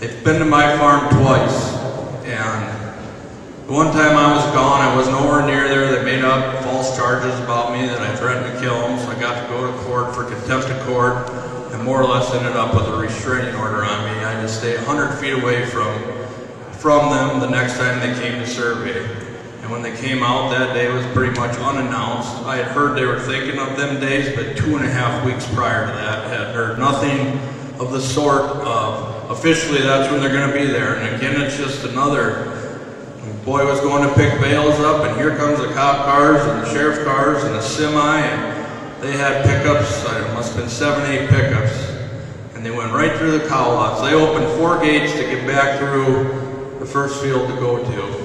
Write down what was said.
they've been to my farm twice, and one time I was gone, I was nowhere near there. They made up false charges about me that I threatened to kill them, so I got to go to court for contempt of court, and more or less ended up with a restraining order on me. I had to stay 100 feet away from them the next time they came to survey. And when they came out, that day was pretty much unannounced. I had heard they were thinking of them days, but 2.5 weeks prior to that, had heard nothing of the sort of officially that's when they're going to be there. And again, it's just another, boy was going to pick bales up, and here comes the cop cars and the sheriff cars and the semi, and they had pickups. It must have been 7, 8 pickups, and they went right through the cow lots. They opened 4 gates to get back through the first field to go to.